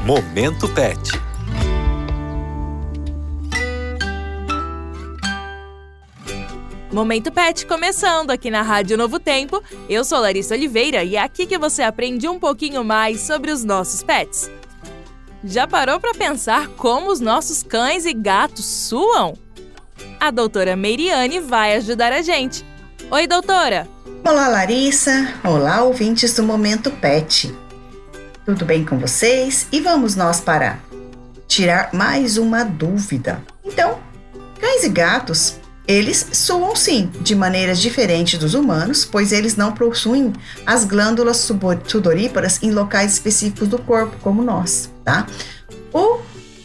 Momento Pet. Momento Pet começando aqui na Rádio Novo Tempo. Eu sou Larissa Oliveira e é aqui que você aprende um pouquinho mais sobre os nossos pets. Já parou para pensar como os nossos cães e gatos suam? A doutora Meiriane vai ajudar a gente. Oi, doutora! Olá, Larissa! Olá, ouvintes do Momento Pet. Tudo bem com vocês? E vamos nós para tirar mais uma dúvida. Então, cães e gatos, eles suam sim, de maneiras diferentes dos humanos, pois eles não possuem as glândulas sudoríparas em locais específicos do corpo, como nós, tá? O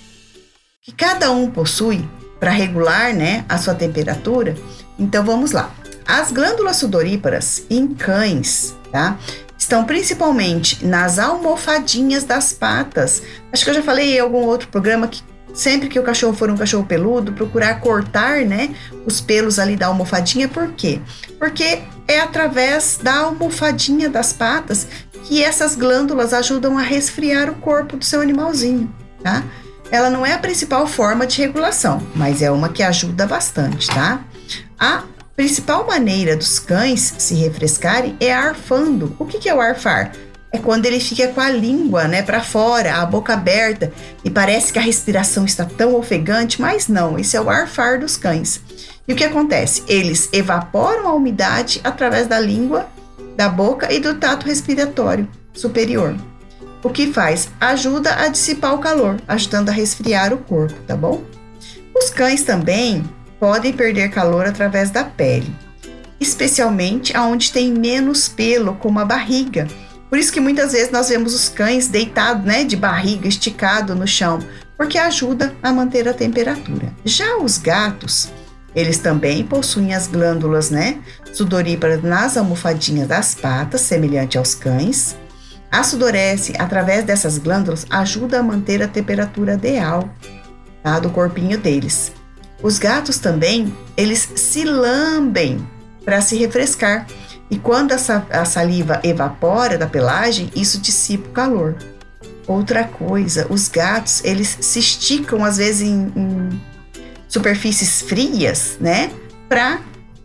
que cada um possui para regular, a sua temperatura. Então, vamos lá. As glândulas sudoríparas em cães, tá? Estão principalmente nas almofadinhas das patas. Acho que eu já falei em algum outro programa que sempre que o cachorro for um cachorro peludo, procurar cortar, os pelos ali da almofadinha. Por quê? Porque é através da almofadinha das patas que essas glândulas ajudam a resfriar o corpo do seu animalzinho, tá? Ela não é a principal forma de regulação, mas é uma que ajuda bastante, tá? A principal maneira dos cães se refrescarem é arfando. O que é o arfar? É quando ele fica com a língua, para fora, a boca aberta, e parece que a respiração está tão ofegante, mas não, isso é o arfar dos cães. E o que acontece? Eles evaporam a umidade através da língua, da boca e do trato respiratório superior. O que faz? Ajuda a dissipar o calor, ajudando a resfriar o corpo, tá bom? Os cães também podem perder calor através da pele, especialmente onde tem menos pelo, como a barriga. Por isso que muitas vezes nós vemos os cães deitados, de barriga, esticado no chão, porque ajuda a manter a temperatura. Já os gatos, eles também possuem as glândulas, sudoríparas nas almofadinhas das patas, semelhante aos cães. A sudorese, através dessas glândulas, ajuda a manter a temperatura ideal, tá, do corpinho deles. Os gatos também, eles se lambem para se refrescar. E quando a saliva evapora da pelagem, isso dissipa o calor. Outra coisa, os gatos, eles se esticam às vezes em superfícies frias, para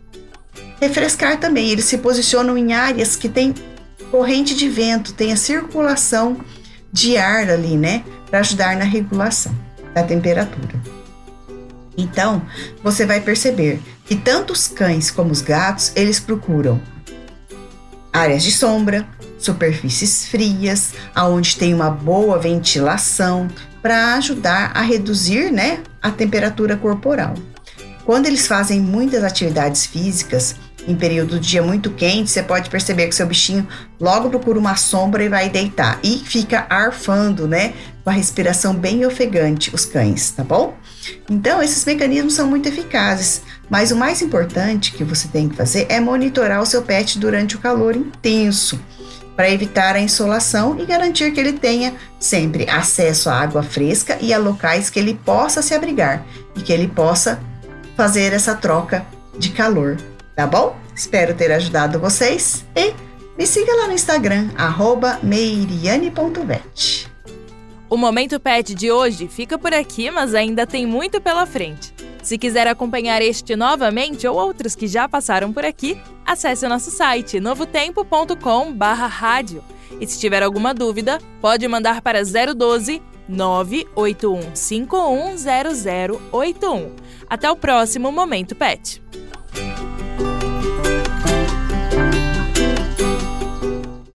refrescar também. Eles se posicionam em áreas que tem corrente de vento, tem a circulação de ar ali, para ajudar na regulação da temperatura. Então, você vai perceber que tanto os cães como os gatos, eles procuram áreas de sombra, superfícies frias, aonde tem uma boa ventilação, para ajudar a reduzir, a temperatura corporal. Quando eles fazem muitas atividades físicas, em período do dia muito quente, você pode perceber que seu bichinho logo procura uma sombra e vai deitar. E fica arfando, com a respiração bem ofegante, os cães, tá bom? Então, esses mecanismos são muito eficazes. Mas o mais importante que você tem que fazer é monitorar o seu pet durante o calor intenso, para evitar a insolação e garantir que ele tenha sempre acesso à água fresca e a locais que ele possa se abrigar e que ele possa fazer essa troca de calor. Tá bom? Espero ter ajudado vocês e me siga lá no Instagram, @meiriane.vet. O Momento Pet de hoje fica por aqui, mas ainda tem muito pela frente. Se quiser acompanhar este novamente ou outros que já passaram por aqui, acesse o nosso site novotempo.com/rádio. E se tiver alguma dúvida, pode mandar para 012 981510081. Até o próximo Momento Pet.